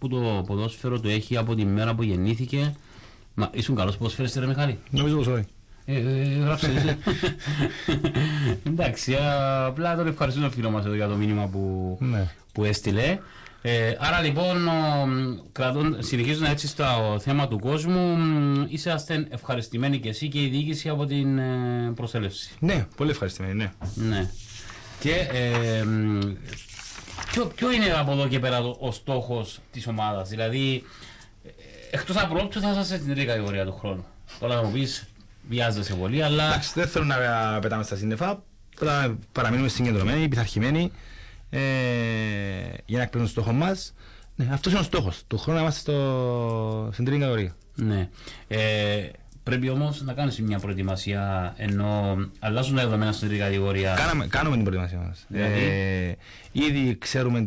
που το ποδόσφαιρο του έχει από τη μέρα που γεννήθηκε. Μα ήσουν καλός ποδοσφαιριστής, ρε Μιχάλη? Νομίζω πως όχι. Γράψε εσύ. Εντάξει, απλά τον ευχαριστούμε τον φίλο μας εδώ για το μήνυμα που έστειλε. Άρα λοιπόν, συνεχίζοντας έτσι στο θέμα του κόσμου, είσαστε ευχαριστημένοι και εσύ και η διοίκηση από την προσέλευση? Ναι, πολύ ευχαριστημένοι, ναι. Ναι. Και ποιο είναι από εδώ και πέρα ο στόχος της ομάδας? Δηλαδή, εκτός από πρώτο θα είσαστε στην τρίτη κατηγορία του χρόνου. Τώρα θα μου πεις, βιάζεσαι πολύ, αλλά... Εντάξει, δεν θέλω να πετάμε στα σύννεφα. Τώρα παραμείνουμε συγκεντρωμένοι, πειθαρχημένοι, για να εκπληρώσουμε τον στόχο μας. Ναι, αυτός είναι ο στόχος. Του χρόνου να είμαστε στην τρίτη κατηγορία. Ναι. Πρέπει όμως να κάνεις μια προετοιμασία, ενώ αλλάζουν τα δεδομένα στην τρίτη κατηγορία. Κάνουμε την προετοιμασία μας. Ήδη ξέρουμε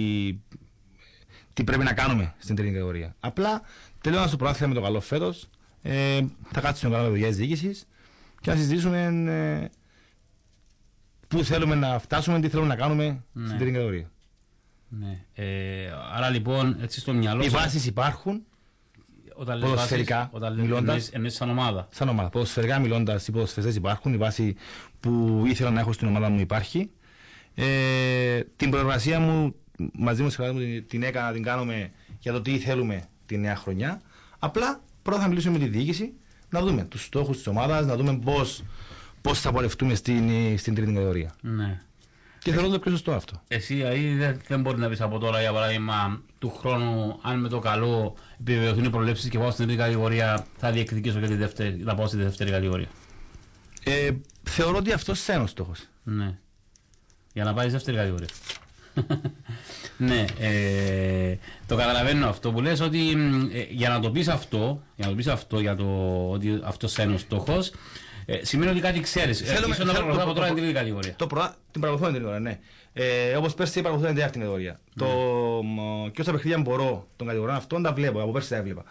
τι πρέπει να κάνουμε στην τρίτη κατηγορία. Απλά τελειώνοντας το πρωτάθλημα με το καλό φέτος, θα κάτσουμε καλά με δουλειά της διοίκησης και να συζητήσουμε πού θέλουμε να φτάσουμε, τι θέλουμε να κάνουμε στην τρίτη κατηγορία. Ναι. Άρα λοιπόν, έτσι στο μυαλό. Οι βάσεις υπάρχουν. Ποδοσφαιρικά μιλώντας. Εννοείς σαν ομάδα. Σαν ομάδα. Ποδοσφαιρικά μιλώντας, οι ποδοσφαιριστές υπάρχουν. Η βάση που ήθελα να έχω στην ομάδα μου υπάρχει. Την προεργασία μου μαζί μου την έκανα να την κάνουμε για το τι θέλουμε τη νέα χρονιά. Απλά πρώτα θα μιλήσουμε με τη διοίκηση, να δούμε τους στόχους της ομάδας, να δούμε πώς θα πορευτούμε στην τρίτη κατηγορία. Ναι. Και θεωρώ το πιο σωστό αυτό. Εσύ δεν μπορεί να πεις από τώρα, για παράδειγμα, του χρόνου, αν με το καλό επιβεβαιωθούν οι προβλέψεις και πάω στην τρίτη κατηγορία, θα διεκδικήσω και να πάω στη δεύτερη κατηγορία. Θεωρώ ότι αυτός θα είναι ο στόχος. Ναι. Για να πάει στη δεύτερη κατηγορία. Ναι, το καταλαβαίνω αυτό που λες, ότι για να το πεις αυτό, ότι αυτός είναι ο στόχος, σημαίνει ότι κάτι ξέρεις. Ίσως να παρακολουθώ από τώρα την τρίτη κατηγορία. Την παρακολουθώ την τρίτη κατηγορία, ναι. Όπως πέρσι παρακολουθώ την τέταρτη κατηγορία. Και όσα παιχνίδια μπορώ των κατηγοριών αυτών τα βλέπω, από πέρσι τα έβλεπα.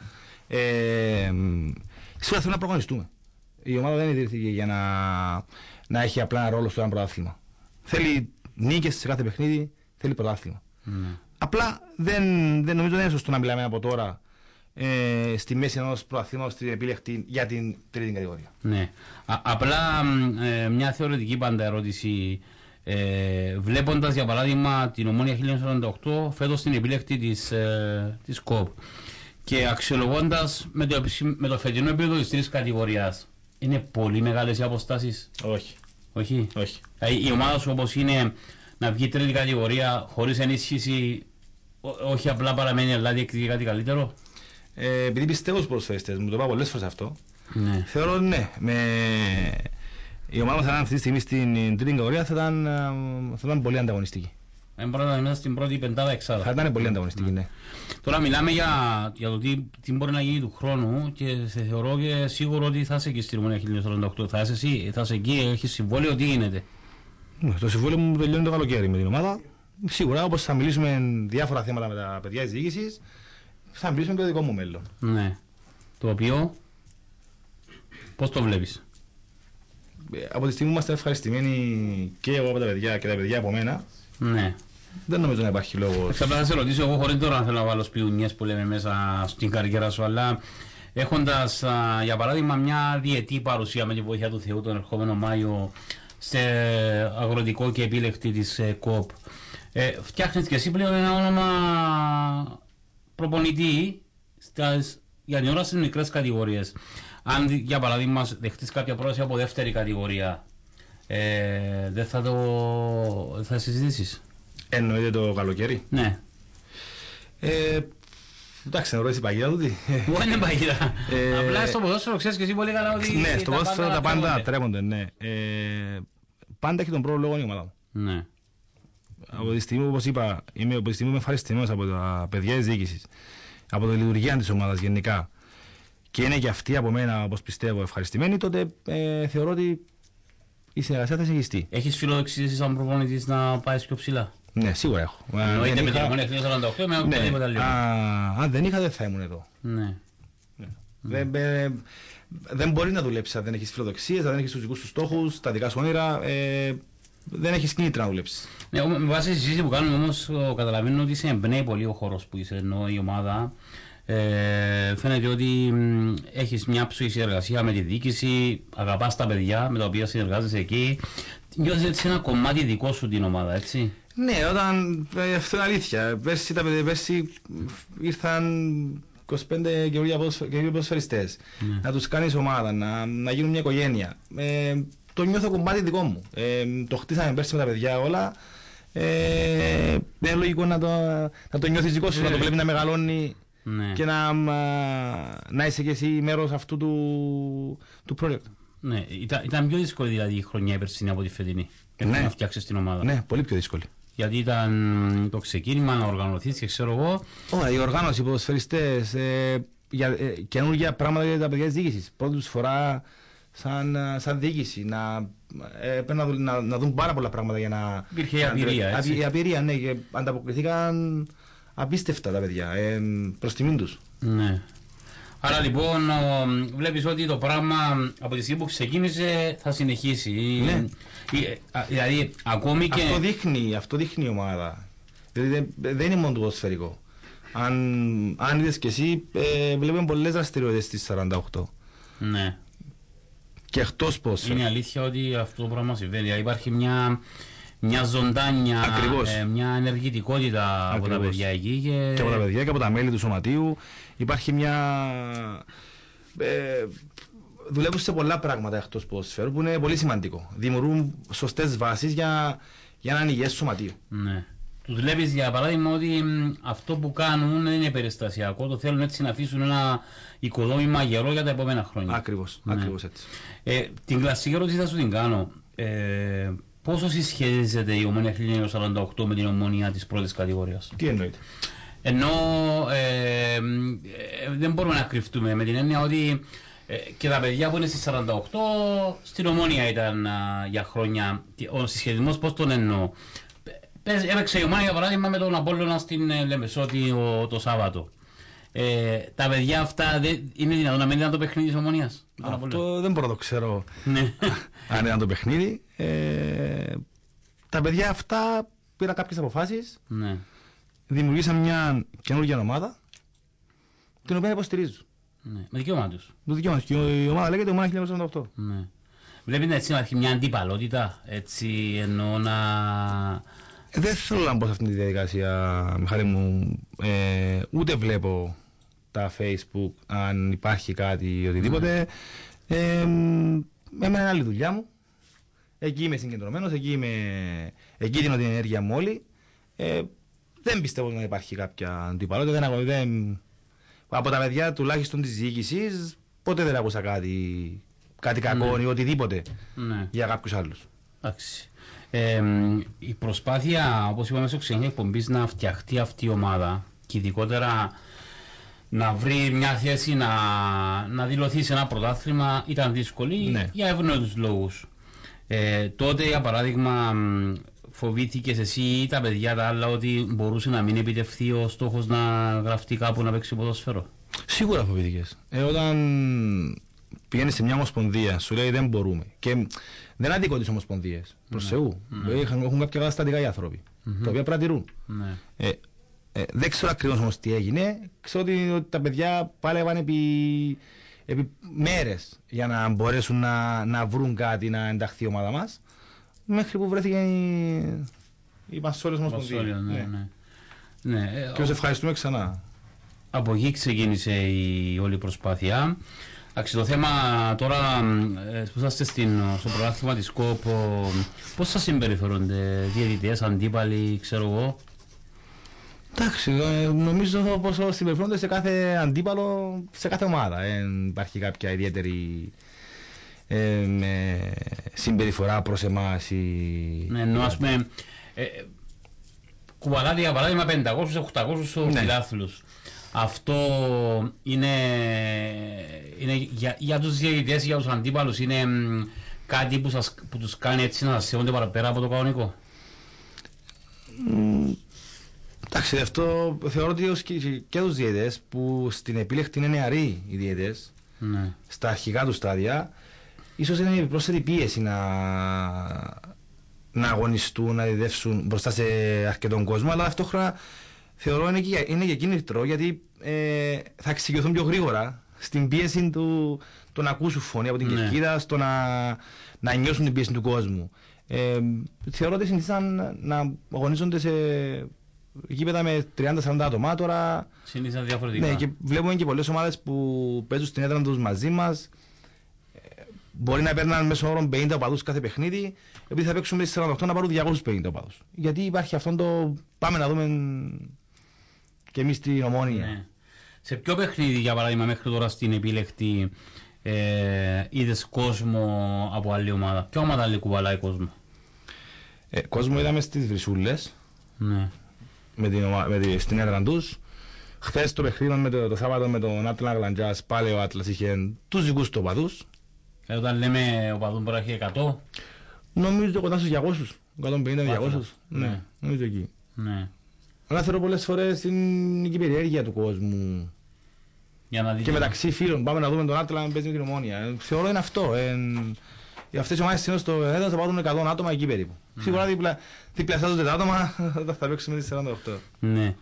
Σίγουρα θέλω να προγωνιστούμε. Η ομάδα δεν ιδρύθηκε για να έχει απλά ένα ρόλο στο ένα πρωτάθλημα. Θέλει νίκες σε κάθε παιχνίδι, θέλει πρωτάθλημα. Απλά δεν νομίζω δεν είναι σωστό να μιλάμε από τώρα στη μέση ενός πρωταθλήματος στην επίλεκτη για την τρίτη κατηγορία. Ναι. Απλά μια θεωρητική πάντα ερώτηση. Βλέποντας για παράδειγμα την Ομόνοια 1948 φέτος στην επίλεκτη της ΚΟΠ και αξιολογώντας με το φετινό επίπεδο της τρίτης κατηγορίας, είναι πολύ μεγάλες οι αποστάσεις? Όχι. Όχι. Η ομάδα σου όπως είναι να βγει τρίτη κατηγορία χωρίς ενίσχυση, όχι απλά παραμένει αλλά διεκδικεί κάτι καλύτερο? Επειδή πιστεύω στους ποδοσφαιριστές, μου το είπα πολλές φορές αυτό, ναι. Θεωρώ ναι. Η ομάδα μας αν αυτή τη στιγμή στην τρίτη κατηγορία θα ήταν πολύ ανταγωνιστική. Μέσα στην πρώτη πεντάδα εξάδα. Θα ήταν πολύ ανταγωνιστική, ναι. Τώρα μιλάμε για το τι μπορεί να γίνει του χρόνου και θεωρώ και σίγουρο ότι θα είσαι εκεί στην Ομόνοια 1948. Θα είσαι εκεί, έχεις συμβόλαιο, τι γίνεται? Το συμβόλαιο μου τελειώνει το καλοκαίρι με την ομάδα. Σίγουρα, όπως θα μιλήσουμε διάφορα θέματα με τα παιδιά της διοίκησης, θα μιλήσουμε και το δικό μου μέλλον. Ναι. Το οποίο, πώς το βλέπεις? Από τη στιγμή που είμαστε ευχαριστημένοι και εγώ από τα παιδιά και τα παιδιά από μένα, ναι. Δεν νομίζω να υπάρχει λόγος. Θα να σε ρωτήσω, εγώ χωρίς τώρα να θέλω να βάλω σπιουνιές που λέμε μέσα στην καριέρα σου, αλλά έχοντας για παράδειγμα μια διετή παρουσία με τη βοήθεια του Θεού τον ερχόμενο Μάιο σε αγροτικό και επίλεκτη της ΚΟΠ, φτιάχνεις και εσύ πλέον ένα όνομα προπονητή για την ώρα στις μικρές κατηγορίες. Αν για παράδειγμα δεχτείς κάποια πρόταση από δεύτερη κατηγορία, δεν θα συζητήσεις? Εννοείται το καλοκαίρι? Ναι. Εντάξει, να ρωτήσεις η παγίδα τούτη. Πού είναι παγίδα? Απλά στο ποδόσφαιρο ξέρεις και εσύ πολύ καλά ότι ναι, στο ποδόσφαιρο τα πάντα τρέπονται, ναι. Πάντα έχει τον πρώτο λόγο η ομάδα μου. Ναι. Από τη στιγμή, όπως είπα, είμαι ευχαριστημένος από τα παιδιά της διοίκησης, από τη λειτουργία της ομάδας γενικά, και είναι και αυτοί από μένα, όπως πιστεύω, ευχαριστημένοι, τότε θεωρώ ότι η συνεργασία θα συνεχιστεί. Έχεις φιλοδοξίες σαν προπονητής να πάει πιο ψηλά? Ναι, σίγουρα έχω. Εννοείται με την Ομόνοια 1948 με οτιδήποτε άλλο. Αν δεν είχα, δεν θα ήμουν εδώ. Ναι. Δεν μπορεί να δουλέψει αν δεν έχεις φιλοδοξίες, αν δεν έχεις τους δικούς σου στόχους, τα δικά σου όνειρα. δεν έχεις κίνητρα να δουλέψεις. Ναι, με βάση τη συζήτηση που κάνουμε όμως καταλαβαίνω ότι σε εμπνέει πολύ ο χώρος που είσαι, ενώ η ομάδα. Φαίνεται ότι έχεις μια ψυχή συνεργασία με τη διοίκηση, αγαπάς τα παιδιά με τα οποία συνεργάζεσαι εκεί. Νιώθεις έτσι ένα κομμάτι δικό σου την ομάδα, έτσι. Ναι, αυτό είναι αλήθεια. Πέρσι ήρθαν 25 καινούργιοι ποδοσφαιριστές. Να τους κάνεις ομάδα, να γίνουν μια οικογένεια. Το νιώθω κομμάτι δικό μου. Το χτίσαμε πέρσι με τα παιδιά όλα. Είναι λογικό να το νιώθεις δικό σου, να το βλέπει να μεγαλώνει. Ναι. Και να είσαι και εσύ μέρος αυτού του project. Ναι, ήταν πιο δύσκολη δηλαδή η χρονιά η περσινή από τη φετινή. Ναι. Να φτιάξεις την ομάδα. Ναι, πολύ πιο δύσκολη. Γιατί ήταν το ξεκίνημα να οργανωθείς και ξέρω εγώ. Η οργάνωση, οι ποδοσφαιριστές, καινούργια πράγματα για τα παιδιά της διοίκησης. Πρώτη τους φορά σαν διοίκηση να δουν πάρα πολλά πράγματα για να. Υπήρχε η απειρία, έτσι. Η απειρία, ναι, και ανταποκριθήκαν απίστευτα τα παιδιά, προς τιμήν τους. Ναι. Άρα λοιπόν βλέπεις ότι το πράγμα από τη στιγμή που ξεκίνησε θα συνεχίσει. Ναι. Δηλαδή ακόμη και. Αυτό δείχνει η ομάδα. Δηλαδή δεν είναι μόνο το ποδοσφαιρικό. Αν είδες και εσύ, βλέπουμε πολλές δραστηριότητες στις 48. Ναι. Και εκτός ποδοσφαίρου. Είναι αλήθεια ότι αυτό το πράγμα συμβαίνει. Δηλαδή υπάρχει μια ζωντάνια, μια ενεργητικότητα. Ακριβώς. Από τα παιδιά εκεί. Και από τα παιδιά και από τα μέλη του σωματείου. Υπάρχει μια. Δουλεύουν σε πολλά πράγματα εκτός ποδοσφαίρου που είναι πολύ σημαντικό. Δημιουργούν σωστές βάσεις για έναν υγιές σωματείο. Ναι. Τους βλέπεις για παράδειγμα ότι αυτό που κάνουν δεν είναι περιστασιακό. Το θέλουν έτσι να αφήσουν ένα οικοδόμημα γερό για τα επόμενα χρόνια. Ακριβώς, ναι. Ακριβώς έτσι. Την κλασική ερώτηση θα σου την κάνω. Πόσο συσχετίζεται η Ομόνοια 1948 με την Ομόνοια της πρώτης κατηγορίας? Τι εννοείται? Ενώ δεν μπορούμε να κρυφτούμε με την έννοια ότι και τα παιδιά που είναι στις 48 στην Ομόνοια ήταν για χρόνια. Ο συσχετισμός πώς τον εννοώ? Έπαιξε η Ομόνοια για παράδειγμα με τον Απόλλωνα στην Λεμεσότη το Σάββατο. Τα παιδιά αυτά είναι δυνατόν να μην ήταν το παιχνίδι της Ομόνοιας? Αυτό δεν μπορώ να το ξέρω αν ήταν το παιχνίδι. Τα παιδιά αυτά πήραν κάποιες αποφάσεις, ναι. Δημιουργήσαν μια καινούργια ομάδα την οποία υποστηρίζουν. Ναι. Με δικαίωμά τους. Με δικαίωμά τους. Και η ομάδα λέγεται Ομόνοια 1948. Ναι. Βλέπετε έτσι να έχει μια αντιπαλότητα, έτσι εννοώ να. Δεν θέλω να μπω σε αυτήν τη διαδικασία, Μιχάλη μου. Ούτε βλέπω τα Facebook αν υπάρχει κάτι ή οτιδήποτε. Εμένα είναι άλλη δουλειά μου. Εκεί είμαι συγκεντρωμένος, εκεί δίνω την ενέργεια μου όλη. Δεν πιστεύω να υπάρχει κάποια αντιπαλότητα. Από τα παιδιά τουλάχιστον της διοίκησης ποτέ δεν άκουσα κάτι κακό ή οτιδήποτε για κάποιους άλλους. Εντάξει. Η προσπάθεια, όπως είπαμε στο ξεκίνημα εκπομπής, να φτιαχτεί αυτή η ομάδα και ειδικότερα να βρει μια θέση να δηλωθεί σε ένα πρωτάθλημα ήταν δύσκολη για ευνοϊκούς λόγους. Τότε, για παράδειγμα, φοβήθηκες εσύ ή τα παιδιά τα άλλα ότι μπορούσε να μην επιτευχθεί ο στόχος να γραφτεί κάπου να παίξει ποδόσφαιρο? Σίγουρα φοβήθηκες. Όταν πηγαίνεις σε μια ομοσπονδία, σου λέει δεν μπορούμε. Και δεν είναι αδικό τις ομοσπονδίες. Προς Θεού. Έχουν κάποια καταστατικά οι άνθρωποι, τα οποία πρατηρούν. Δεν ξέρω ακριβώς όμως τι έγινε. Ξέρω ότι τα παιδιά πάλευαν επί μέρες για να μπορέσουν να βρουν κάτι να ενταχθεί η ομάδα μας, μέχρι που βρέθηκε η Πασόλες Ομοσπονδία. Και σε ευχαριστούμε ξανά. Από εκεί ξεκίνησε η όλη προσπάθεια. Το θέμα τώρα που είσαστε στο πρωτάθλημα της ΚΟΠ, πώς σας συμπεριφέρονται διαιτητές, αντίπαλοι, ξέρω εγώ? Εντάξει, νομίζω πως συμπεριφέρονται σε κάθε αντίπαλο, σε κάθε ομάδα. Δεν υπάρχει κάποια ιδιαίτερη συμπεριφορά προς εμάς. Ναι, ενώ ας πούμε κουβαλάτε για παράδειγμα 500-800 φιλάθλους. Αυτό είναι για τους διαιτητές, για τους αντίπαλους, είναι κάτι που τους κάνει έτσι να σέβονται παραπέρα από το κανονικό? Εντάξει, αυτό θεωρώ ότι και τους διαιτητές που στην επίλεκτη είναι νεαροί οι διαιτητές, στα αρχικά του στάδια, ίσως είναι η πρόσθετη πίεση να αγωνιστούν, να διδεύσουν μπροστά σε αρκετόν κόσμο, αλλά ταυτόχρονα θεωρώ είναι και κίνητρο γιατί θα εξοικειωθούν πιο γρήγορα στην πίεση του να ακούσουν φωνή από την κερκίδα, στο να νιώσουν την πίεση του κόσμου. Θεωρώ ότι συνήθισαν να αγωνίζονται σε γήπεδα με 30-40 άτομα. Τώρα συνήθισαν διαφορετικά. Ναι, και βλέπουμε και πολλές ομάδες που παίζουν στην έδρα τους μαζί μας. Μπορεί να παίρνουν μέσω όρων 50 οπαδούς κάθε παιχνίδι, επειδή θα παίξουν μέσα 48 να πάρουν 250 οπαδούς. Γιατί υπάρχει αυτό το πάμε να δούμε και εμείς την Ομόνοια. Ναι. Σε ποιο παιχνίδι, για παράδειγμα, μέχρι τώρα στην επίλεκτη είδες κόσμο από άλλη ομάδα? Ποια ομάδα άλλη κουβαλάει κόσμο? Κόσμο είδαμε στις Βρυσούλες, ναι. στην έδρα τους. Χθες το παιχνίδι το Σάββατο με τον Άτλα Γλαντζάς, πάλι ο Άτλας είχε τους δικούς του οπαδούς. Όταν λέμε οπαδούν μπορεί να έχει 100. Νομίζω κοντά στους 200, 150-200. Ναι, νομίζω εκεί. Ναι. Αλλά θεωρώ πολλές φορές είναι και η περιέργεια του κόσμου. Για να και μεταξύ φίλων, πάμε να δούμε τον Άτλα να παίζει με την Ομόνοια. Θεωρώ είναι αυτό. Αυτές οι ομάδες συνήθως στο έδρα θα πάρουν 100 άτομα εκεί περίπου. Σίγουρα διπλασιάζονται τα άτομα, θα παίξουμε τις 48. Ναι.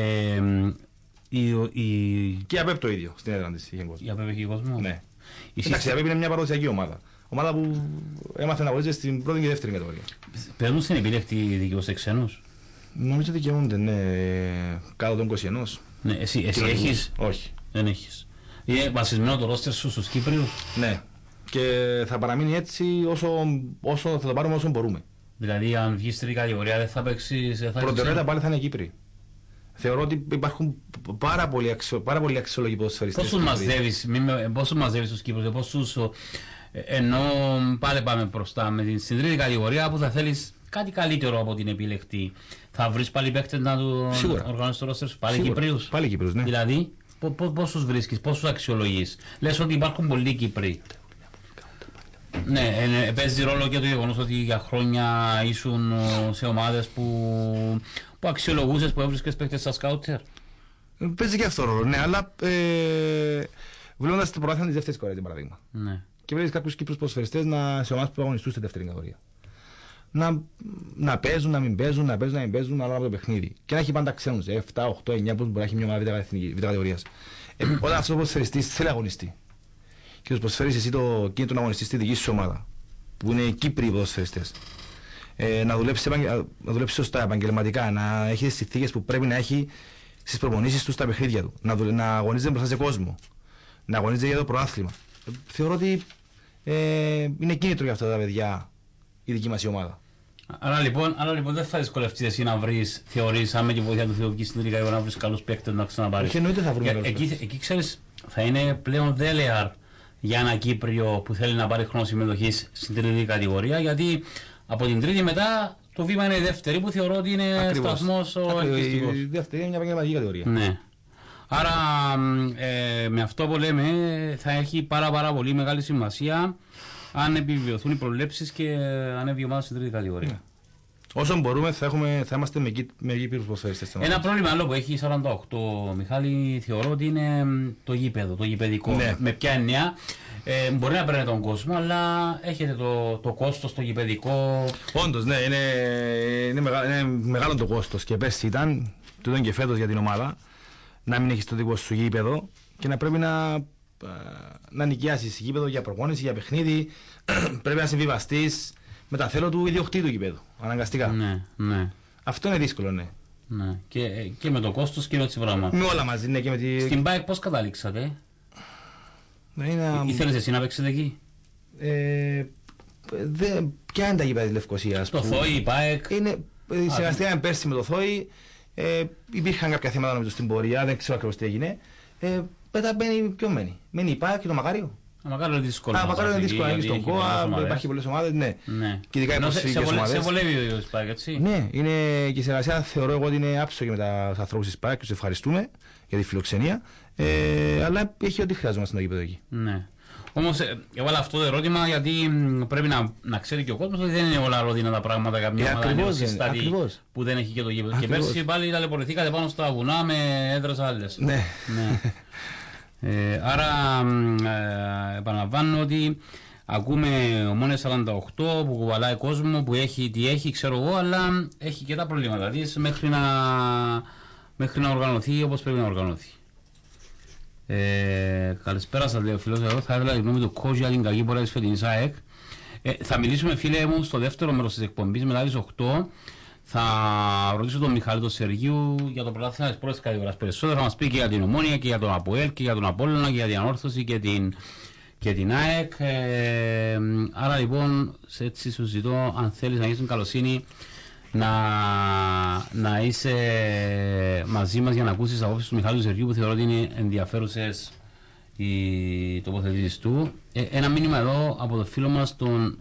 Και η ΑΠΕΠ το ίδιο στην έδρα της είχε κόσμο. Η ΑΠΕΠ έχει κόσμο. Ναι. Εντάξει, η ΑΠΕΠ είναι μια παραδοσιακή ομάδα. Ομάδα που έμαθε να αγωνίζεται στην πρώτη και δεύτερη κατηγορία. Παίρνουν στην επιλέκτη δικαιούς σε ξένους? Νομίζω δικαιούνται, ναι, κάτω των 21. Ναι, εσύ έχεις? Όχι. Δεν έχεις. Είναι βασισμένο το ρόστερ σου στους Κύπριους? Ναι. Και θα παραμείνει έτσι όσο θα το πάρουμε όσο μπορούμε. Δηλαδή, αν βγεις στην κατηγορία δεν θα παίξεις? Προτεραιότητα πάλι θα είναι Κύπροι. Θεωρώ ότι υπάρχουν πάρα πολλοί αξιόλογοι ποδοσφαιριστές. Πόσους μαζεύεις τους Κύπρους, ενώ πάλι πάμε μπροστά στην τρίτη κατηγορία που θα θέλεις κάτι καλύτερο από την επιλεκτή. Θα βρεις πάλι παίκτες να του οργανώσεις το ρόστερ σου? Πάλι Κύπριους? Πάλι Κύπριους, ναι. Δηλαδή, πόσους βρίσκεις, πόσους αξιολογείς? Λες ότι υπάρχουν πολλοί Κύπροι. Ναι, παίζει ρόλο και το γεγονός ότι για χρόνια ήσουν σε ομάδες που αξιολογούσες, που έβρισκες παίκτες στα σκάουτερ. Παίζει και αυτό ρόλο, ναι, αλλά βλέποντας το πρωτάθλημα της δεύτερης κατηγορίας, για παράδειγμα. Ναι. Και βλέπεις κάποιους Κύπρους ποδοσφαιριστές σε ομάδες που αγωνιστούν στη δεύτερη κατηγορία. Να παίζουν, να μην παίζουν, να παίζουν, να μην παίζουν, ανάλογα από το παιχνίδι. Και να έχει πάντα ξένους, 7, 8, 9, που μπορεί να έχει μια ομάδα β' κατηγορίας. Όταν αυτός ο ποδοσφαιριστής θέλει αγωνιστή και τους προσφέρεις εσύ το κίνητρο να αγωνιστείς στη δική σου ομάδα, που είναι οι Κύπριοι ποδοσφαιριστές, να δουλέψει σωστά επαγγελματικά, να έχει τις συνθήκες που πρέπει να έχει στις προπονήσεις του, στα παιχνίδια του, να αγωνίζεται μπροστά σε κόσμο, να αγωνίζεται για το πρωτάθλημα. Θεωρώ ότι είναι κίνητρο για αυτά τα παιδιά η δική μας η ομάδα. Άρα λοιπόν δεν θα δυσκολευτείς εσύ να βρεις, θεωρείς, με τη βοήθεια του Θεού στην τρίτη κατηγορία, να βρεις καλούς παίκτες να ξαναπάρεις? Εννοείται θα βρούμε καλούς παίκτες. Εκεί ξέρεις, θα είναι πλέον δέλεαρ για ένα Κύπριο που θέλει να πάρει χρόνο συμμετοχής στην τρίτη κατηγορία, γιατί από την τρίτη μετά το βήμα είναι η δεύτερη, που θεωρώ ότι είναι σταθμός ο ελκυστικός. Η δεύτερη είναι μια επαγγελματική κατηγορία. Ναι. Άρα με αυτό που λέμε θα έχει πάρα πολύ μεγάλη σημασία αν επιβεβαιωθούν οι προβλέψεις και ανέβει η ομάδα στην τρίτη κατηγορία. Ναι. Όσο μπορούμε θα είμαστε με Κύπριους ποδοσφαιριστές. Ένα πρόβλημα άλλο που έχει η 48, Μιχάλη, θεωρώ ότι είναι το γήπεδο, το γηπεδικό. Ναι. Με ποια έννοια? Μπορεί να παίρνει τον κόσμο, αλλά έχετε το κόστος το γηπεδικό. Όντως, ναι, είναι μεγάλο το κόστος. Και πέρσι ήταν, τούτον και φέτος για την ομάδα, να μην έχεις το δικό σου γήπεδο και να πρέπει να νοικιάσεις γήπεδο για προπόνηση, για παιχνίδι. Πρέπει να συμβιβαστείς με τα θέλω του ιδιοκτήτου του γήπεδου, αναγκαστικά. Ναι. Αυτό είναι δύσκολο, ναι. Ναι. Και με το κόστος και με τις πράγματα. Με όλα μαζί, ναι. Και με τη... Στην ΠΑΕΚ πώς καταλήξατε? Ήθελες εσύ να παίξετε εκεί? Ποια είναι τα γήπεδα της Λευκωσίας? Το ΘΟΗ, η ΠΑΕΚ. Συνεργαστήκαμε πέρσι με το ΘΟΗ. Υπήρχαν κάποια θέματα νομίζω στην πορεία, δεν ξέρω ακριβώς τι έγινε. Μετά ποιο μένει? Μένει η ΠΑΕΚ και το Μακάριο. Μακάριο είναι δύσκολο. Μακάριο είναι δύσκολο. Είναι στον ΚΟΑ, υπάρχει πολλές ομάδες. Ναι. Και ειδικά υποψηφικές ομάδες. Σε βολεύει ο ΠΑΕΚ, έτσι. Ναι, και η συνεργασία θεωρώ εγώ ότι είναι άψογη με τους ανθρώπους της ΠΑΕΚ και τους ευχαριστούμε για τη φιλοξενία. Αλλά έχει ό,τι χρειάζομαστε στο γήπεδο εκεί. Ναι. Όμως έβαλα αυτό το ερώτημα γιατί πρέπει να ξέρει και ο κόσμος ότι δεν είναι όλα ρόδινα τα πράγματα για μια ομάδα συστάτη που δεν έχει και το γήπεδο. Και πέρσι πάλι ταλαιπωρηθήκατε πάνω στα βουνά με έδρες άλλες. Ναι. Άρα επαναλαμβάνω ότι Ακούμε Ομόνια 48 που κουβαλάει κόσμο, που έχει τι έχει, ξέρω εγώ, αλλά έχει και τα προβλήματα της μέχρι να οργανωθεί όπως πρέπει να οργανωθεί. Καλησπέρα σας, λέει ο φίλος εδώ. Θα ήθελα τη γνώμη του coach για την κακή πορεία της φετινής ΑΕΚ. Θα μιλήσουμε, φίλε μου, στο δεύτερο μέρος της εκπομπής μετά τις 8. Θα ρωτήσω τον Μιχάλη τον Σεργίου για το πρωτάθλημα της πρώτης κατηγορίας περισσότερο. Θα μας πει και για την Ομόνια και για τον ΑΠΟΕΛ και για τον Απόλλωνα και για την Ανόρθωση και την ΑΕΚ. Άρα λοιπόν, έτσι σου ζητώ, αν θέλεις να έχεις την καλοσύνη να είσαι μαζί μας για να ακούσεις απόψεις του Μιχάλη του Σεργίου, που θεωρώ ότι είναι ενδιαφέρουσες οι τοποθετήσεις του. Ένα μήνυμα εδώ από το φίλο μας τον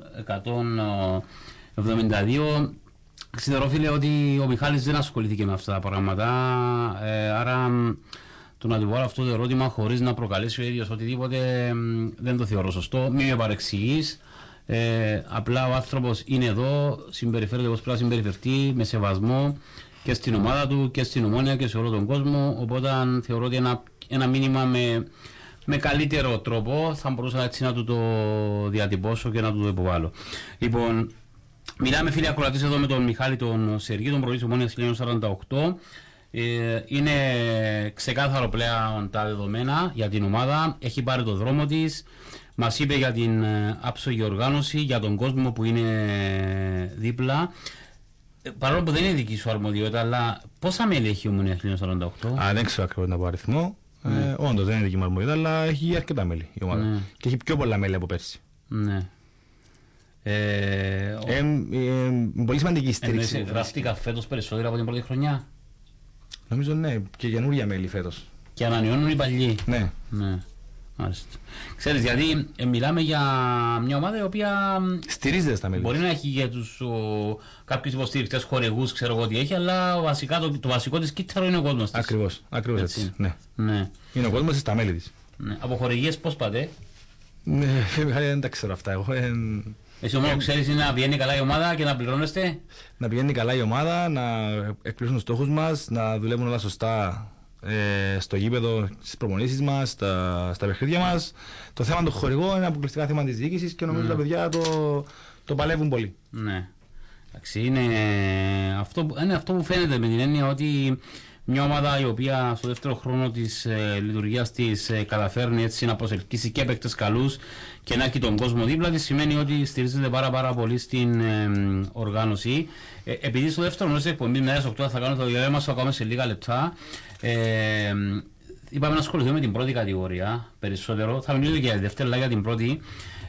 172. Ξέρω, φίλε, ότι ο Μιχάλης δεν ασχολήθηκε με αυτά τα πράγματα, άρα το να του βάλω αυτό το ερώτημα χωρίς να προκαλέσει ο ίδιος οτιδήποτε δεν το θεωρώ σωστό. Μην με παρεξηγείς. Απλά ο άνθρωπος είναι εδώ, συμπεριφέρεται όπως πρέπει να συμπεριφερθεί, με σεβασμό και στην ομάδα του και στην Ομόνια και σε όλο τον κόσμο. Οπότε θεωρώ ότι ένα μήνυμα με καλύτερο τρόπο θα μπορούσα έτσι να του το διατυπώσω και να του το υποβάλω. Λοιπόν, μιλάμε, φίλοι ακροατές, εδώ με τον Μιχάλη τον Σεργίου, τον προηγούμενο Ομόνιας 1948. Είναι ξεκάθαρο πλέον τα δεδομένα για την ομάδα, έχει πάρει το δρόμο της. Μας είπε για την άψογη οργάνωση, για τον κόσμο που είναι δίπλα. Παρόλο που δεν είναι δική σου αρμοδιότητα, αλλά πόσα μέλη έχει η Ομόνια 1948? Δεν ξέρω ακριβώς να πω αριθμό. Όντως δεν είναι δική μου αρμοδιότητα, αλλά έχει αρκετά μέλη η ομάδα. Ναι. Και έχει πιο πολλά μέλη από πέρσι. Ναι. Πολύ σημαντική στήριξη. Γραφτήκα φέτος περισσότερα από την πρώτη χρονιά? Νομίζω ναι, και καινούρια μέλη φέτος. Και ανανεώνουν οι παλιοί. Ναι. Μάλιστα. Ξέρεις, γιατί μιλάμε για μια ομάδα η οποία στηρίζεται στα μέλη. Μπορεί να έχει για τους κάποιους υποστηρικτές, χορηγούς, ξέρω εγώ τι έχει, αλλά βασικά το βασικό της κύτταρο είναι ο κόσμος της. Ακριβώς έτσι. Ναι. Είναι ο κόσμος της στα μέλη της. Ναι. Από χορηγίες πώς πάτε? Ναι, δεν τα ξέρω αυτά. Εσύ μόνο ξέρεις είναι να πηγαίνει καλά η ομάδα και να πληρώνεστε? Να πηγαίνει καλά η ομάδα, να εκπληρώσουν τους στόχους μας, να δουλεύουν όλα σωστά στο γήπεδο, στις προπονήσεις μας, στα παιχνίδια μας. Το θέμα των χορηγών είναι αποκλειστικά θέμα της διοίκησης και νομίζω τα παιδιά το παλεύουν πολύ. Ναι. Εντάξει, είναι αυτό που φαίνεται, με την έννοια ότι μια ομάδα η οποία στο δεύτερο χρόνο της λειτουργίας της καταφέρνει έτσι να προσελκύσει και παίκτες καλούς και να έχει τον κόσμο δίπλα της, σημαίνει ότι στηρίζεται πάρα πολύ στην οργάνωση. Επειδή στο δεύτερο μέρος της εκπομπής μετά στις 8 θα κάνω το διαλέγμα μας, θα κάνουμε σε λίγα λεπτά. Είπαμε να ασχοληθούμε με την πρώτη κατηγορία περισσότερο. Θα μιλήσω και για τη δεύτερη, αλλά για την πρώτη.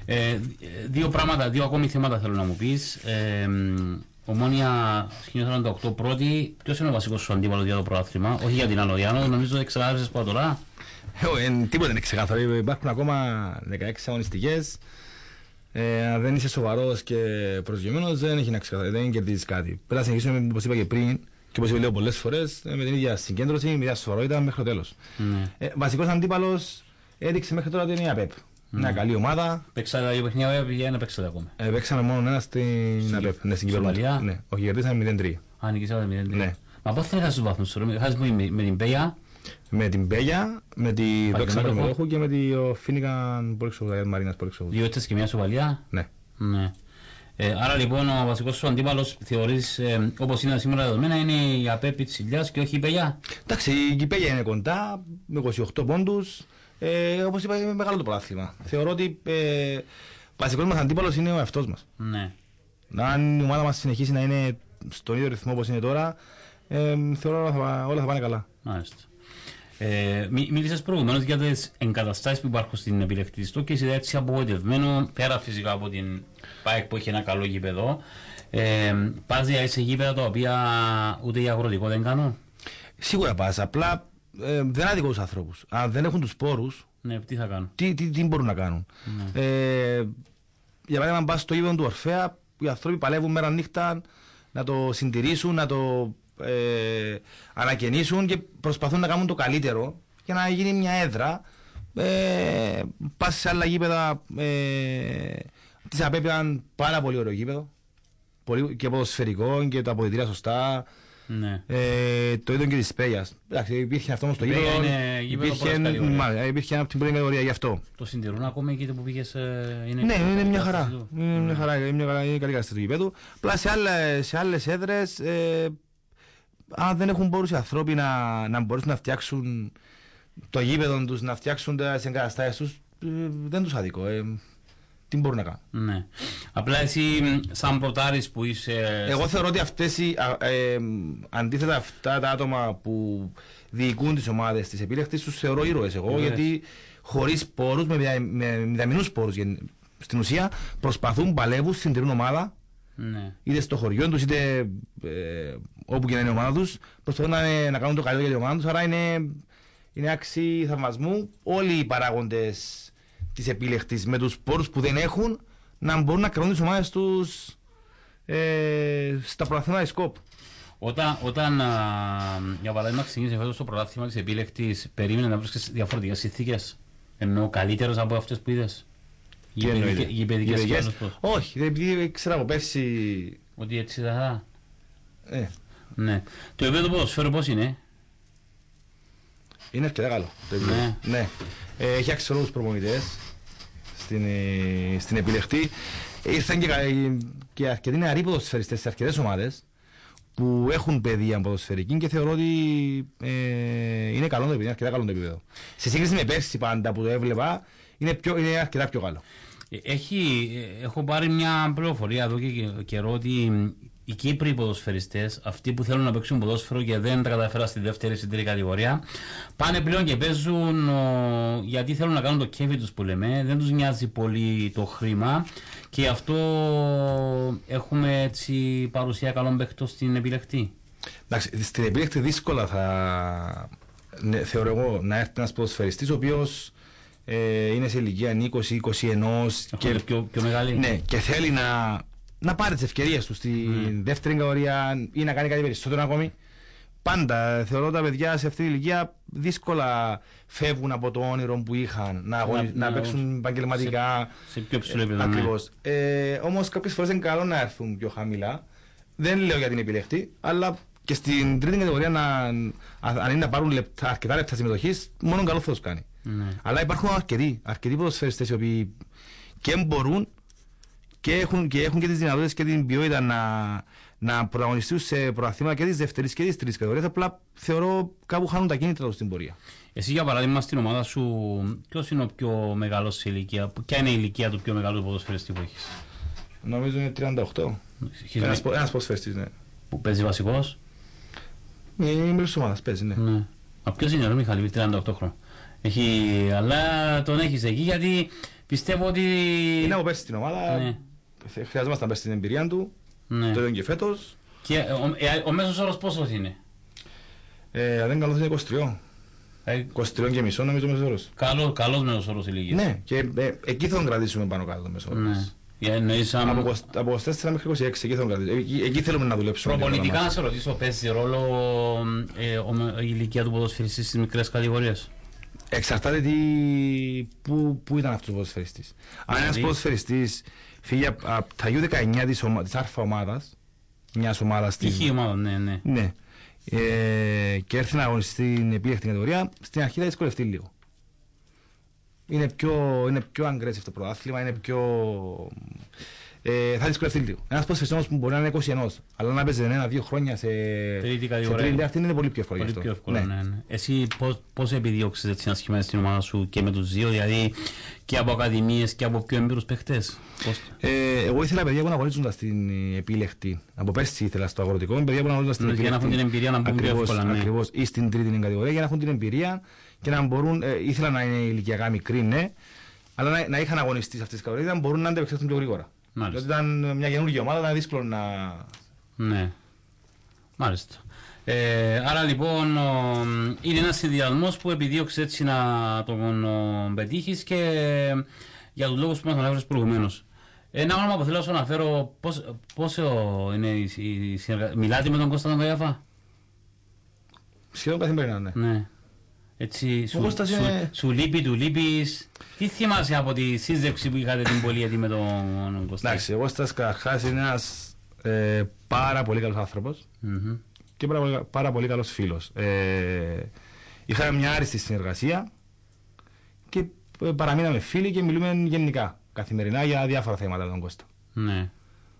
Δύο ακόμη θέματα θέλω να μου πεις. Ομόνια 1948 πρώτη, ποιος είναι ο βασικός σου αντίπαλος για το πρωτάθλημα? Όχι για την Ανωδιάνο, νομίζω ότι ξεκάθαρισες από τώρα. Τίποτα δεν είναι ξεκάθαρο. Υπάρχουν ακόμα 16 αγωνιστικές. Αν δεν είσαι σοβαρός και προσγειωμένος, δεν κερδίζεις κάτι. Πρέπει να συνεχίσουμε, όπως είπα και πριν, και όπως λέω πολλές φορές, με την ίδια συγκέντρωση, με την ίδια σοβαρότητα μέχρι το τέλος. Βασικός αντίπαλος έδειξε μέχρι τώρα ότι είναι η ΑΠΕΠ. Μια καλή ομάδα. Παίξατε τα δύο παιχνίδια ή δεν παίξατε ακόμα? Παίξαμε μόνο ένα στην ΑΠΕΠ. Στην Σοβαλία. Ναι, όχι, κερδίσαμε 0-3. Νικήσατε 0-3. Ναι. Μα πώς θα έχασες τους βαθμούς σου? Χάσεις με την Πέγια? Με την Πέγια, με τη Δόξα Περμελόχου και με τη Φίνικαν Μαρίνας Πολυξογού. Δύο έτσες και μια Σοβαλία. Ναι. Άρα λοιπόν ο βασικός σου αντίπαλος θεωρείς, όπως είναι σήμερα δεδομένα, είναι η ΑΠΕΠ της Ηλιάς και όχι η Πέγια? Εντάξει, η Πέγια είναι κοντά, με 28 πόντους. Όπως είπα, είναι μεγάλο το πρωτάθλημα. Θεωρώ ότι βασικός μας αντίπαλος είναι ο εαυτός μας. Ναι. Αν η ομάδα μας συνεχίσει να είναι στον ίδιο ρυθμό όπως είναι τώρα, θεωρώ όλα θα πάνε καλά. Μάλιστα. Μίλησες προηγουμένως για τις εγκαταστάσεις που υπάρχουν στην επιλεκτή της και είσαι έτσι απογοητευμένο, πέρα φυσικά από την ΠΑΕΚ που έχει ένα καλό γήπεδο. Πας σε γήπεδα τα οποία ούτε για αγροτικό δεν κάνουν? Σίγουρα πας, απλά δεν άδικο τους ανθρώπους. Αν δεν έχουν τους πόρους, ναι, τι θα κάνουν? Τι μπορούν να κάνουν? Ναι. Για παράδειγμα, αν πας στο γήπεδο του Ορφέα, οι άνθρωποι παλεύουν μέρα νύχτα να το συντηρήσουν, να το ανακαινήσουν και προσπαθούν να κάνουν το καλύτερο για να γίνει μια έδρα. Πας σε άλλα γήπεδα της ΑΠΕΠ, ήταν πάρα πολύ ωραίο γήπεδο και ποδοσφαιρικό και τα αποδυτήρια σωστά. Ναι. Το ίδιο και της Πέγιας. Εντάξει, υπήρχε αυτό όμως το γήπεδο. Υπήρχε από την πρώτη κατηγορία γι' αυτό. Το συντηρούν ακόμη εκεί που πήγες? Ναι, είναι μια χαρά. Είναι μια χαρά, είναι καλή κατάσταση του γήπεδου. Απλά σε άλλες έδρες, αν δεν έχουν μπορούσει οι άνθρωποι να μπορέσουν να φτιάξουν το γήπεδο τους, να φτιάξουν τις εγκαταστάσεις τους, δεν τους αδικώ. Τι μπορούν να κάνουν. Ναι. Απλά εσύ, σαν πρωτάρης που είσαι. Εγώ θεωρώ ότι αντίθετα αυτά τα άτομα που διοικούν τις ομάδες της επίλεκτης, τους θεωρώ ήρωες εγώ, γιατί χωρίς πόρους, με μηδαμινούς πόρους, στην ουσία προσπαθούν, παλεύουν, συντηρούν ομάδα. Ναι. Είτε στο χωριό τους, είτε όπου και να είναι η ομάδα τους, προσπαθούν να κάνουν το καλύτερο για την ομάδα τους. Άρα είναι άξιοι θαυμασμού όλοι οι παράγοντες της επίλεκτης με τους πόρους που δεν έχουν να μπορούν να κρατούν τις ομάδες τους στα πρωταθλήματα της ΚΟΠ. Όταν για παράδειγμα ξεκίνησε φέτος το πρωτάθλημα της επίλεκτης, περίμενε να βρίσκεις διαφορετικές συνθήκες? Εννοώ καλύτερος από αυτές που είδες? Γηπαιδικές και άλλες πώς? Όχι, επειδή ξέρω από πέρσι ότι έτσι θα. Ναι. Το επίπεδο του ποδοσφαίρου πώς είναι? Είναι αρκετά καλό. Ναι. Έχει αξιόλογους προπονητές στην επιλεκτή. Ήρθαν και αρκετοί νεαροί ποδοσφαιριστές σε αρκετές ομάδες που έχουν παιδεία ποδοσφαιρική και θεωρώ ότι είναι καλό το επίπεδο, είναι αρκετά καλό το επίπεδο. Σε σύγκριση με πέρσι πάντα που το έβλεπα, είναι αρκετά πιο καλό. Έχω πάρει μια πληροφορία εδώ και καιρό ότι οι Κύπροι ποδοσφαιριστές, αυτοί που θέλουν να παίξουν ποδόσφαιρο και δεν τα καταφέραν στη δεύτερη, στην τρίτη κατηγορία, πάνε πλέον και παίζουν γιατί θέλουν να κάνουν το κέφι τους που λέμε, δεν τους νοιάζει πολύ το χρήμα και γι' αυτό έχουμε έτσι παρουσία καλών παίκτων στην επιλεκτή. Εντάξει, στην επιλεκτή δύσκολα θεωρώ εγώ να έρθει ένας ποδοσφαιριστής ο οποίος είναι σε ηλικία 20-21 και πιο μεγάλη. Ναι, και θέλει να πάρει τις ευκαιρίες του στη δεύτερη κατηγορία ή να κάνει κάτι περισσότερο ακόμη. Πάντα θεωρώ τα παιδιά σε αυτή την ηλικία δύσκολα φεύγουν από το όνειρο που είχαν να παίξουν επαγγελματικά. Σε πιο ψηλό επίπεδο. Ακριβώς. Όμως κάποιες φορές είναι καλό να έρθουν πιο χαμηλά. Δεν λέω για την επιλεκτή, αλλά και στην τρίτη κατηγορία αν είναι να πάρουν αρκετά λεπτά συμμετοχής, μόνο καλό θα τους κάνει. Αλλά υπάρχουν αρκετοί ποδοσφαιριστές οι οποίοι και μπορούν και έχουν και τις δυνατότητες και την ποιότητα να πρωταγωνιστούν σε πρωταθλήματα και της δεύτερης και της τρίτης κατηγορίας. Απλά θεωρώ κάπου χάνουν τα κίνητρα τους στην πορεία. Εσύ για παράδειγμα στην ομάδα σου, ποιος είναι ο πιο μεγάλος σε ηλικία, ποια είναι η ηλικία του πιο μεγάλου ποδοσφαιριστή που έχεις? Νομίζω είναι 38. Ένας ποδοσφαιριστής, ναι. Που παίζει βασικός? Είναι μέλος της ομάδας, παίζει, ναι. Ποιος είναι ο Μιχαλή, 38 χρόνια? Αλλά τον έχεις εκεί γιατί πιστεύω ότι. Είναι από πέρσι στην ομάδα. Ναι. Χρειαζόμαστε να πέρσι την εμπειρία του. Ναι. Το ίδιο και φέτος. Και ο μέσος όρος πόσος είναι? Αν δεν καλώς είναι 23. 23 και μισό νομίζω ο μέσος όρος. Καλός μέσος όρος ηλικίας. Ναι, και εκεί θα τον κρατήσουμε πάνω κάτω το μέσος όρος. Ναι. Από 24 μέχρι 26, εκεί θα τον κρατήσουμε. Εκεί θέλουμε να δουλέψουμε. Προπονητικά να σε ρωτήσω, παίζει ρόλο η ηλικία του ποδοσφαιριστή στις μικρές κατηγορίες? Εξαρτάται πού ήταν αυτός ο ποδοσφαιριστής. Αν ένας ποδοσφαιριστής φύγει από τα U19 της άρφα ομάδας, μιας ομάδας η ομάδα, ναι. Και έρθει να αγωνιστεί στην επίλεκτη κατηγορία, στην αρχή θα δυσκολευτεί λίγο. Είναι πιο aggressive το πρωτάθλημα, είναι πιο. Θα δυσκολευτεί λίγο. Ένας ποδοσφαιριστής όμως που μπορεί να είναι 21, αλλά να παίζει 1-2 χρόνια σε τρίτη κατηγορία, αυτή είναι πολύ πιο εύκολο. Πολύ πιο εύκολο, ναι. Εσύ πώς επιδιώξεις έτσι να σχηματίσεις την ομάδα σου και με τους δύο, δηλαδή και από ακαδημίες και από πιο έμπειρους παίχτες? Εγώ ήθελα παιδιά που να αγωνίζονταν στην επίλεκτη. Από πέρσι ήθελα στο αγροτικό, παιδιά που να αγωνίζονταν στην επίλεκτη. Για να έχουν την εμπειρία να μπουν πιο εύκολα. Ακριβώς, ή στην τρίτη κατηγορία για να έχουν την εμπειρία και να μπορούν. Ήθελα να είναι ηλικιακά μικροί, ναι, αλλά να είχαν αγωνιστεί σε αυτές τις κατηγορίες, να μπορούν να αντεπεξέλθουν πιο γρήγορα. Γιατί ήταν μια καινούργια ομάδα, ήταν δύσκολο να. Ναι. Μάλιστα. Άρα λοιπόν είναι ένας συνδυασμός που επιδίωξες έτσι να τον πετύχεις και για τους λόγους που μας αναφέρεις προηγουμένως. Ένα όνομα που θέλω να σου αναφέρω, πόσο είναι η συνεργασία. Μιλάτε με τον Κώστα τον Καγιάφα? Σχεδόν καθημερινά, ναι. Έτσι, σου λείπει, του λείπεις. Τι θυμάσαι από τη σύζευξη που είχατε την πολυετή με τον Κώστα? Εντάξει, ο Κώστας καταρχάς είναι ένας πάρα πολύ καλός άνθρωπος. και πάρα πολύ καλός φίλος. Είχαμε μια άριστη συνεργασία και παραμείναμε φίλοι και μιλούμε γενικά, καθημερινά για διάφορα θέματα με τον Κώστα. Ναι.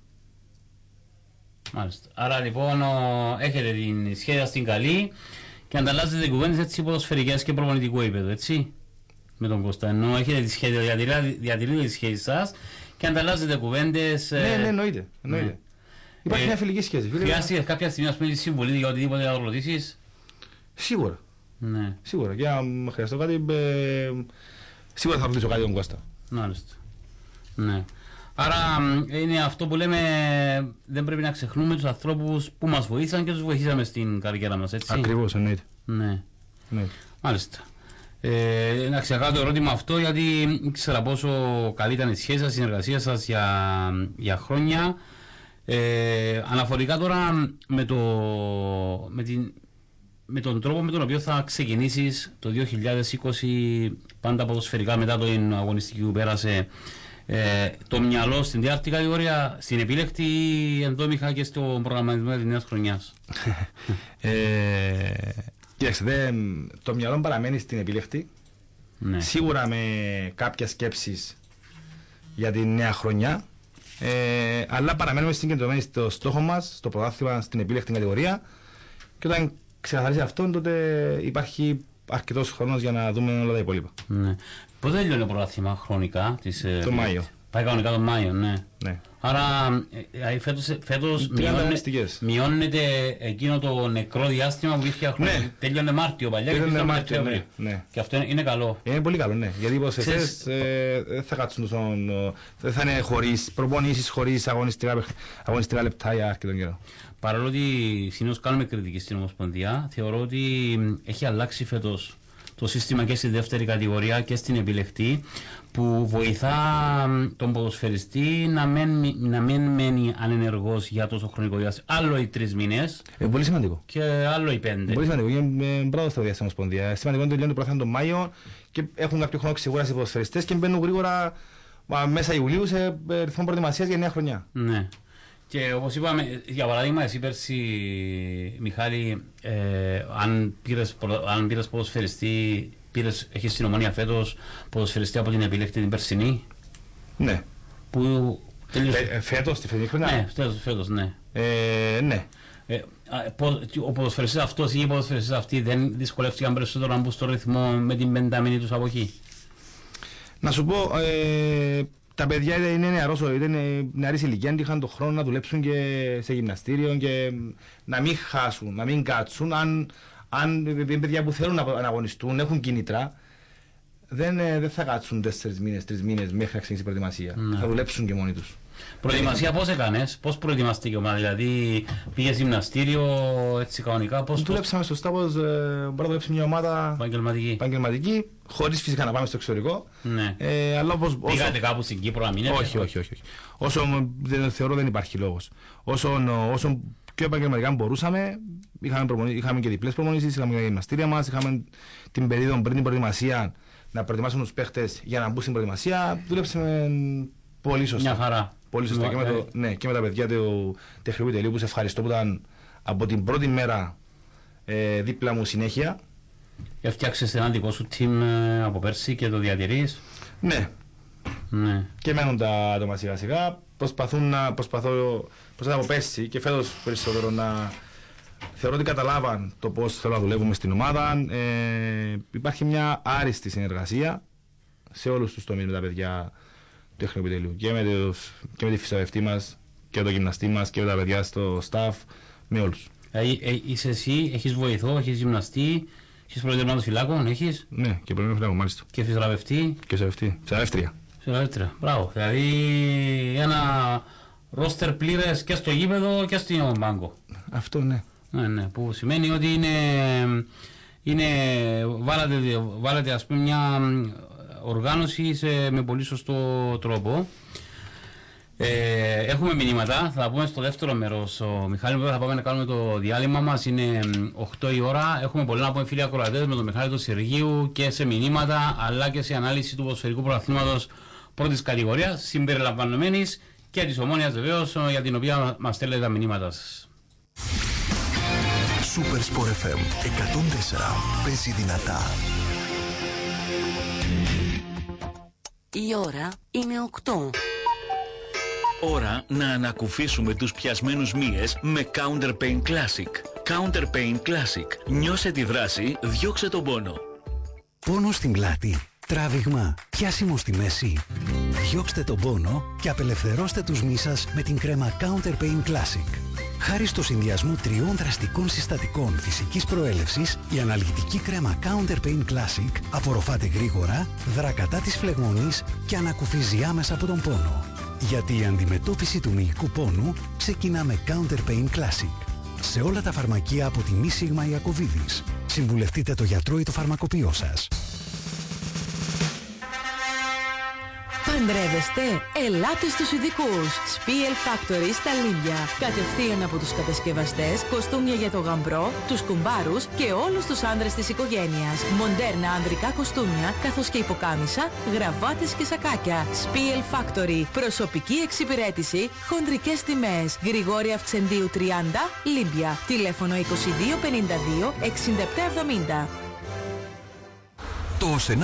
Μάλιστα. Άρα λοιπόν έχετε την σχέση στην καλή και ανταλλάσσετε κουβέντες έτσι ποδοσφαιρικές και προπονητικού επίπεδου, έτσι, με τον Κώστα. Ενώ έχετε τη σχέση, διατηρείτε τη σχέση σας και ανταλλάσσετε κουβέντες. Ναι, εννοείται. Ναι. Υπάρχει μια φιλική σχέση. Χρειάστηκε κάποια στιγμή να πούμε συμβουλή για οτιδήποτε να ρωτήσεις. Σίγουρα. Ναι. Σίγουρα. Και αν χρειαστώ κάτι, σίγουρα θα ρωτήσω κάτι τον Κώστα. Μάλιστα. Ναι. Άρα είναι αυτό που λέμε, δεν πρέπει να ξεχνούμε τους ανθρώπους που μας βοήθησαν και τους βοηθήσαμε στην καριέρα μας, έτσι. Ακριβώς, εννοείται. Ναι. Ναι. Μάλιστα. Να ξεχάσω το ερώτημα αυτό, γιατί ήξερα πόσο καλή ήταν η σχέση σας, η συνεργασία σας για χρόνια. Αναφορικά τώρα με τον τρόπο με τον οποίο θα ξεκινήσεις το 2020 πάντα ποδοσφαιρικά μετά την αγωνιστική που πέρασε, το μυαλό στην τέταρτη κατηγορία, στην επίλεκτη ενδόμηχα και στο προγραμματισμό της νέας χρονιάς. Κοιτάξτε, το μυαλό παραμένει στην επίλεκτη. Ναι. Σίγουρα με κάποιες σκέψεις για τη νέα χρονιά. Αλλά παραμένουμε συγκεντρωμένοι στο στόχο μας, στο πρωτάθλημα, στην επίλεκτη κατηγορία. Και όταν ξεκαθαρίσει αυτό, τότε υπάρχει αρκετός χρόνος για να δούμε όλα τα υπόλοιπα. Ναι. Πότε τελειώνει το πρωτάθλημα χρονικά? Το Μάιο. Πάει κανονικά τον Μάιο, ναι. Ναι. Άρα φέτος μειώνεται εκείνο το νεκρό διάστημα που είχε χρόνια. Ναι. Τελειώνε Μάρτιο παλιά και πήγαμε Σεπτέμβριο. Ναι. Και αυτό είναι καλό. Είναι πολύ καλό, ναι. Γιατί οι ποδοσφαιριστές θα κάτσουν δεν θα είναι χωρίς προπονήσεις, χωρίς αγωνιστικά λεπτά για αρκετόν καιρό. Παρόλο ότι συνήθως κάνουμε κριτική στην Ομοσπονδία, θεωρώ ότι έχει αλλάξει φέτος το σύστημα και στη δεύτερη κατηγορία και στην επιλεκτή, που βοηθά τον ποδοσφαιριστή να μην μένει ανενεργός για τόσο χρονικό διάστημα. Άλλο οι 3 μήνες. Πολύ σημαντικό. Και άλλο οι 5. Πολύ σημαντικό. Είναι μπράβο στο διάστημα Ομοσπονδία. Σημαντικό είναι ότι τελειώνει το πρωτάθλημα τον Μάιο και έχουν κάποιο χρόνο ξεκουράσει οι ποδοσφαιριστές και μπαίνουν γρήγορα μέσα Ιουλίου σε ρυθμό προετοιμασίας για νέα χρονιά. Ναι. Και όπως είπαμε, για παράδειγμα, εσύ πέρσι, Μιχάλη, αν πήρες ποδοσφαιριστή, έχεις στην Ομόνια φέτος ποδοσφαιριστή από την επιλέκτη την περσινή. Ναι. Που φέτος, τη φετινή χρονιά. Ναι, φέτος, ναι. Ναι. Ο ποδοσφαιριστής αυτός ή οι ποδοσφαιριστές αυτοί δεν δυσκολεύτηκαν περισσότερο να μπουν στο ρυθμό με την πεντάμινη τους αποχή? Να σου πω, τα παιδιά είναι νεαρής ηλικία, είχαν τον χρόνο να δουλέψουν και σε γυμναστήριο και να μην χάσουν, να μην κάτσουν. Αν οι παιδιά που θέλουν να αγωνιστούν, έχουν κίνητρα, δεν θα κάτσουν 4 μήνες, 3 μήνες μέχρι να ξεκινήσει η προετοιμασία. Θα δουλέψουν και μόνοι τους. Προετοιμασία πώς έκανες, πώς προετοιμαστήκε η ομάδα, δηλαδή πήγες γυμναστήριο έτσι κανονικά? Δουλέψαμε σωστά, πώς μπορεί να δουλέψει μια ομάδα επαγγελματική, χωρίς φυσικά να πάμε στο εξωτερικό. Ναι. Πήγατε κάπου στην Κύπρο να μείνετε? Όχι. Όσο θεωρώ δεν υπάρχει λόγος. Όσο πιο επαγγελματικά μπορούσαμε, είχαμε και διπλές προπονήσεις, είχαμε και γυμναστήρια μας, είχαμε την περίοδο πριν την προετοιμασία να προετοιμάσουμε τους παίχτες για να μπουν στην προετοιμασία. Δουλέψαμε πολύ σωστά. Μια χαρά. Πολύ σωστά. Και με τα παιδιά του τεχνικού τελείου που σε ευχαριστώ που ήταν από την πρώτη μέρα δίπλα μου συνέχεια. Φτιάξες ένα δικό σου team από πέρσι και το διατηρείς? Ναι. Και μένουν τα άτομα σιγά σιγά. Προσπαθώ από πέρσι και φέτος περισσότερο να θεωρώ ότι καταλάβαν το πώς θέλω να δουλεύουμε στην ομάδα. Υπάρχει μια άριστη συνεργασία σε όλους τους τομείς με τα παιδιά του τεχνικού επιτελείου. Και με τη φυσιογραφική μας και το γυμναστή μας και με τα παιδιά στο staff, με όλους. Είσαι εσύ, έχεις βοηθό, έχεις γυμναστή, έχεις προεδρεύματος φυλάκων, έχεις? Ναι, και προεδρεύματος φυλάκων, μάλιστα. Και φυσιογραφευτή. Και φυσιογραφεύτρια. Μπράβο. Δηλαδή ένα ρόστερ πλήρες και στο γήπεδο και στο μπάγκο. Αυτό ναι. Ναι, που σημαίνει ότι βάλατε ας πούμε μια οργάνωση με πολύ σωστό τρόπο. Έχουμε μηνύματα, θα πούμε στο δεύτερο μέρος. Ο Μιχάλη, θα πάμε να κάνουμε το διάλειμμα μας, είναι 8 η ώρα. Έχουμε πολλά να πούμε, φίλοι ακροατές, με τον Μιχάλη του Σεργίου και σε μηνύματα αλλά και σε ανάλυση του ποδοσφαιρικού πρωταθλήματος πρώτης κατηγορίας, συμπεριλαμβανομένης και της Ομόνοιας βεβαίως, για την οποία μας στέλνετε τα μηνύματα σας. Super Sport FM 104. Παίζει δυνατά. Η ώρα είναι 8. Ώρα να ανακουφίσουμε τους πιασμένους μύες με Counter Pain Classic. Counter Pain Classic. Νιώσε τη δράση, διώξε τον πόνο. Πόνο στην πλάτη, τράβηγμα, πιάσιμο στη μέση. Διώξτε τον πόνο και απελευθερώστε τους μυς σας με την κρέμα Counter Pain Classic. Χάρη στο συνδυασμό 3 δραστικών συστατικών φυσικής προέλευσης, η αναλγητική κρέμα Counter Pain Classic απορροφάται γρήγορα, δρά κατά της φλεγμονής και ανακουφίζει άμεσα από τον πόνο. Γιατί η αντιμετώπιση του μυϊκού πόνου ξεκινά με Counter Pain Classic. Σε όλα τα φαρμακεία από τη Μη Σίγμα Ιακωβίδης. Συμβουλευτείτε το γιατρό ή το φαρμακοποιό σας. Παντρεύεστε? Ελάτε στους ειδικούς. Spiel Factory στα Λίμπια. Κατευθείαν από τους κατασκευαστές, κοστούμια για το γαμπρό, τους κουμπάρους και όλους τους άντρες της οικογένειας. Μοντέρνα ανδρικά κοστούμια, καθώς και υποκάμισα, γραβάτες και σακάκια. Spiel Factory. Προσωπική εξυπηρέτηση, χοντρικές τιμές. Γρηγόρη Αυξεντίου 30, Λίμπια. Τηλέφωνο 2252 6770.